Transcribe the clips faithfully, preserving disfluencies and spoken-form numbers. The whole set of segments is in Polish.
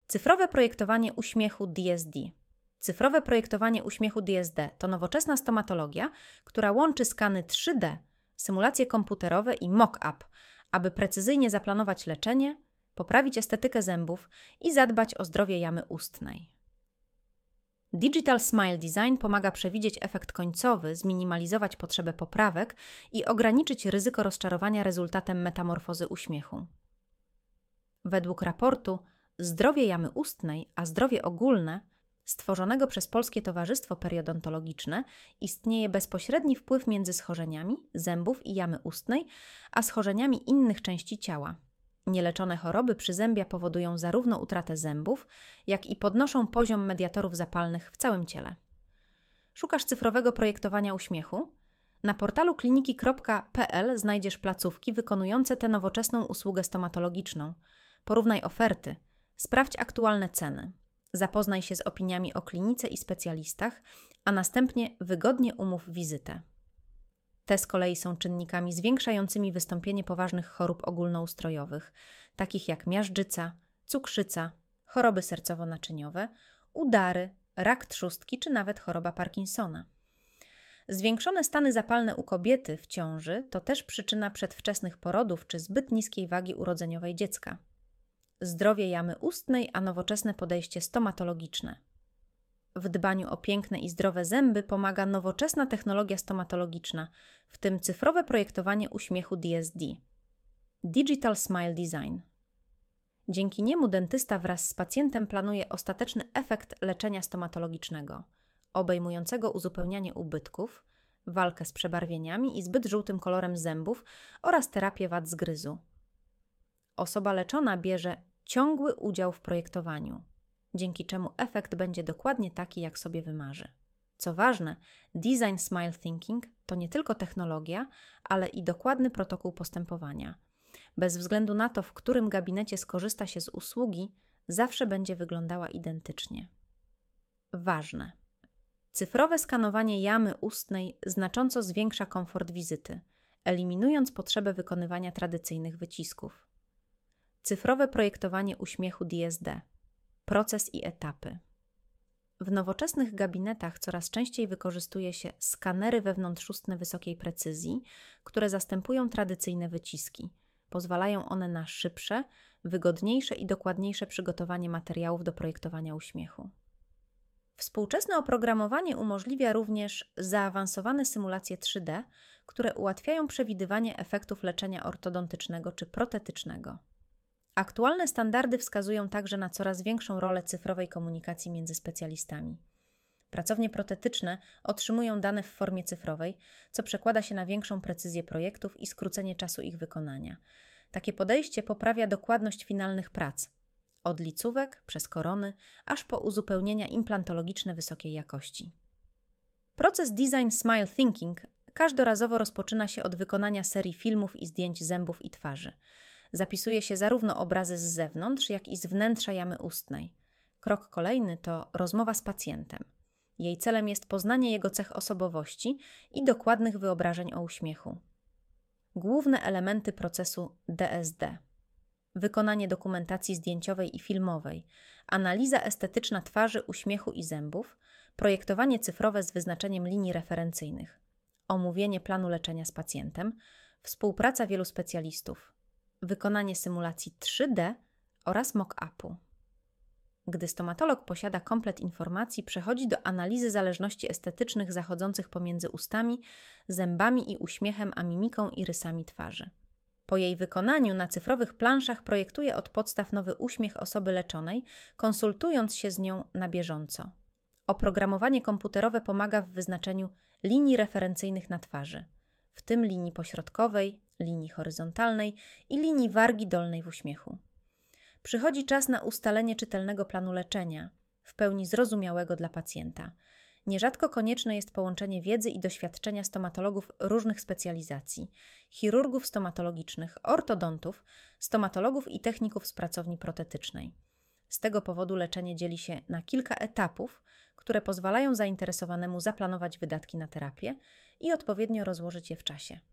Cyfrowe projektowanie uśmiechu D S D. Cyfrowe projektowanie uśmiechu D S D to nowoczesna stomatologia, która łączy skany trzy D, symulacje komputerowe i mock-up, aby precyzyjnie zaplanować leczenie, poprawić estetykę zębów i zadbać o zdrowie jamy ustnej. Digital Smile Design pomaga przewidzieć efekt końcowy, zminimalizować potrzebę poprawek i ograniczyć ryzyko rozczarowania rezultatem metamorfozy uśmiechu. Według raportu Zdrowie jamy ustnej, a zdrowie ogólne, stworzonego przez Polskie Towarzystwo Periodontologiczne, istnieje bezpośredni wpływ między schorzeniami zębów i jamy ustnej, a schorzeniami innych części ciała. Nieleczone choroby przyzębia powodują zarówno utratę zębów, jak i podnoszą poziom mediatorów zapalnych w całym ciele. Szukasz cyfrowego projektowania uśmiechu? Na portalu kliniki kropka p l znajdziesz placówki wykonujące tę nowoczesną usługę stomatologiczną. Porównaj oferty, sprawdź aktualne ceny, zapoznaj się z opiniami o klinice i specjalistach, a następnie wygodnie umów wizytę. Te z kolei są czynnikami zwiększającymi wystąpienie poważnych chorób ogólnoustrojowych, takich jak miażdżyca, cukrzyca, choroby sercowo-naczyniowe, udary, rak trzustki czy nawet choroba Parkinsona. Zwiększone stany zapalne u kobiety w ciąży to też przyczyna przedwczesnych porodów czy zbyt niskiej wagi urodzeniowej dziecka. Zdrowie jamy ustnej, a nowoczesne podejście stomatologiczne. W dbaniu o piękne i zdrowe zęby pomaga nowoczesna technologia stomatologiczna, w tym cyfrowe projektowanie uśmiechu D S D. Digital Smile Design. Dzięki niemu dentysta wraz z pacjentem planuje ostateczny efekt leczenia stomatologicznego, obejmującego uzupełnianie ubytków, walkę z przebarwieniami i zbyt żółtym kolorem zębów oraz terapię wad zgryzu. Osoba leczona bierze ciągły udział w projektowaniu, dzięki czemu efekt będzie dokładnie taki, jak sobie wymarzy. Co ważne, Design Smile Thinking to nie tylko technologia, ale i dokładny protokół postępowania. Bez względu na to, w którym gabinecie skorzysta się z usługi, zawsze będzie wyglądała identycznie. Ważne. Cyfrowe skanowanie jamy ustnej znacząco zwiększa komfort wizyty, eliminując potrzebę wykonywania tradycyjnych wycisków. Cyfrowe projektowanie uśmiechu D S D. Proces i etapy. W nowoczesnych gabinetach coraz częściej wykorzystuje się skanery wewnątrzustne wysokiej precyzji, które zastępują tradycyjne wyciski. Pozwalają one na szybsze, wygodniejsze i dokładniejsze przygotowanie materiałów do projektowania uśmiechu. Współczesne oprogramowanie umożliwia również zaawansowane symulacje trzy D, które ułatwiają przewidywanie efektów leczenia ortodontycznego czy protetycznego. Aktualne standardy wskazują także na coraz większą rolę cyfrowej komunikacji między specjalistami. Pracownie protetyczne otrzymują dane w formie cyfrowej, co przekłada się na większą precyzję projektów i skrócenie czasu ich wykonania. Takie podejście poprawia dokładność finalnych prac, od licówek przez korony, aż po uzupełnienia implantologiczne wysokiej jakości. Proces Design Smile Thinking każdorazowo rozpoczyna się od wykonania serii filmów i zdjęć zębów i twarzy. Zapisuje się zarówno obrazy z zewnątrz, jak i z wnętrza jamy ustnej. Krok kolejny to rozmowa z pacjentem. Jej celem jest poznanie jego cech osobowości i dokładnych wyobrażeń o uśmiechu. Główne elementy procesu D S D. Wykonanie dokumentacji zdjęciowej i filmowej, analiza estetyczna twarzy, uśmiechu i zębów, projektowanie cyfrowe z wyznaczeniem linii referencyjnych, omówienie planu leczenia z pacjentem, współpraca wielu specjalistów, wykonanie symulacji trzy D oraz mock-upu. Gdy stomatolog posiada komplet informacji, przechodzi do analizy zależności estetycznych zachodzących pomiędzy ustami, zębami i uśmiechem, a mimiką i rysami twarzy. Po jej wykonaniu na cyfrowych planszach projektuje od podstaw nowy uśmiech osoby leczonej, konsultując się z nią na bieżąco. Oprogramowanie komputerowe pomaga w wyznaczeniu linii referencyjnych na twarzy, w tym linii pośrodkowej, linii horyzontalnej i linii wargi dolnej w uśmiechu. Przychodzi czas na ustalenie czytelnego planu leczenia, w pełni zrozumiałego dla pacjenta. Nierzadko konieczne jest połączenie wiedzy i doświadczenia stomatologów różnych specjalizacji, chirurgów stomatologicznych, ortodontów, stomatologów i techników z pracowni protetycznej. Z tego powodu leczenie dzieli się na kilka etapów, które pozwalają zainteresowanemu zaplanować wydatki na terapię i odpowiednio rozłożyć je w czasie.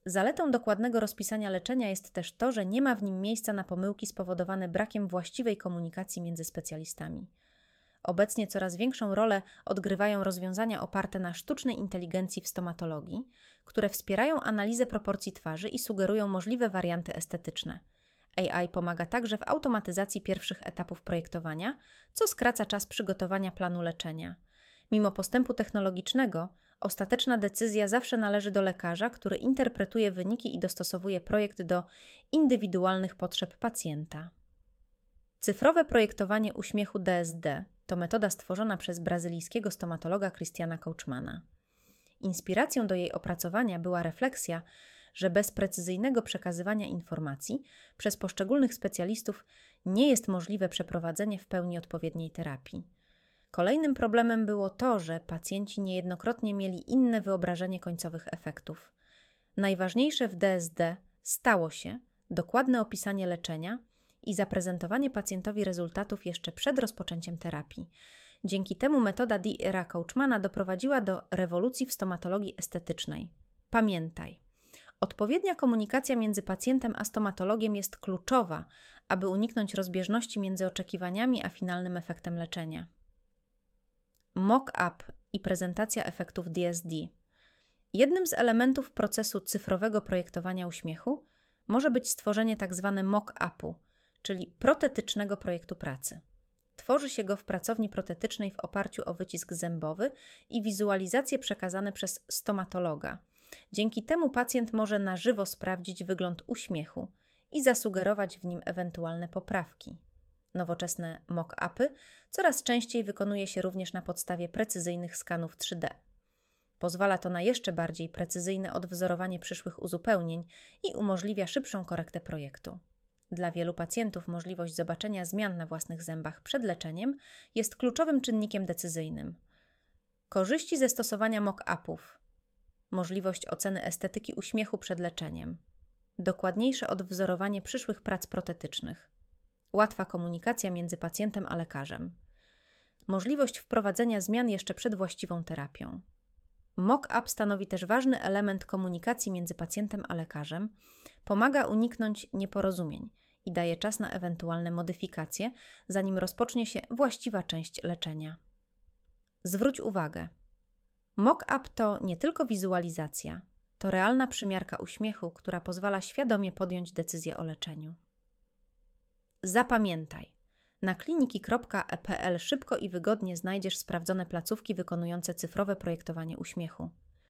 Zaletą dokładnego rozpisania leczenia jest też to, że nie ma w nim miejsca na pomyłki spowodowane brakiem właściwej komunikacji między specjalistami. Obecnie coraz większą rolę odgrywają rozwiązania oparte na sztucznej inteligencji w stomatologii, które wspierają analizę proporcji twarzy i sugerują możliwe warianty estetyczne. A I pomaga także w automatyzacji pierwszych etapów projektowania, co skraca czas przygotowania planu leczenia. Mimo postępu technologicznego, ostateczna decyzja zawsze należy do lekarza, który interpretuje wyniki i dostosowuje projekt do indywidualnych potrzeb pacjenta. Cyfrowe projektowanie uśmiechu D S D to metoda stworzona przez brazylijskiego stomatologa Christiana Couchmana. Inspiracją do jej opracowania była refleksja, że bez precyzyjnego przekazywania informacji przez poszczególnych specjalistów nie jest możliwe przeprowadzenie w pełni odpowiedniej terapii. Kolejnym problemem było to, że pacjenci niejednokrotnie mieli inne wyobrażenie końcowych efektów. Najważniejsze w D S D stało się dokładne opisanie leczenia i zaprezentowanie pacjentowi rezultatów jeszcze przed rozpoczęciem terapii. Dzięki temu metoda D R A Couchmana doprowadziła do rewolucji w stomatologii estetycznej. Pamiętaj, odpowiednia komunikacja między pacjentem a stomatologiem jest kluczowa, aby uniknąć rozbieżności między oczekiwaniami a finalnym efektem leczenia. Mock-up i prezentacja efektów D S D. Jednym z elementów procesu cyfrowego projektowania uśmiechu może być stworzenie tzw. mock-upu, czyli protetycznego projektu pracy. Tworzy się go w pracowni protetycznej w oparciu o wycisk zębowy i wizualizacje przekazane przez stomatologa. Dzięki temu pacjent może na żywo sprawdzić wygląd uśmiechu i zasugerować w nim ewentualne poprawki. Nowoczesne mock-upy coraz częściej wykonuje się również na podstawie precyzyjnych skanów trzy D. Pozwala to na jeszcze bardziej precyzyjne odwzorowanie przyszłych uzupełnień i umożliwia szybszą korektę projektu. Dla wielu pacjentów możliwość zobaczenia zmian na własnych zębach przed leczeniem jest kluczowym czynnikiem decyzyjnym. Korzyści ze stosowania mock-upów. Możliwość oceny estetyki uśmiechu przed leczeniem. Dokładniejsze odwzorowanie przyszłych prac protetycznych. Łatwa komunikacja między pacjentem a lekarzem. Możliwość wprowadzenia zmian jeszcze przed właściwą terapią. Mock-up stanowi też ważny element komunikacji między pacjentem a lekarzem, pomaga uniknąć nieporozumień i daje czas na ewentualne modyfikacje, zanim rozpocznie się właściwa część leczenia. Zwróć uwagę, mock-up to nie tylko wizualizacja, to realna przymiarka uśmiechu, która pozwala świadomie podjąć decyzję o leczeniu. Zapamiętaj, na kliniki kropka p l szybko i wygodnie znajdziesz sprawdzone placówki wykonujące cyfrowe projektowanie uśmiechu.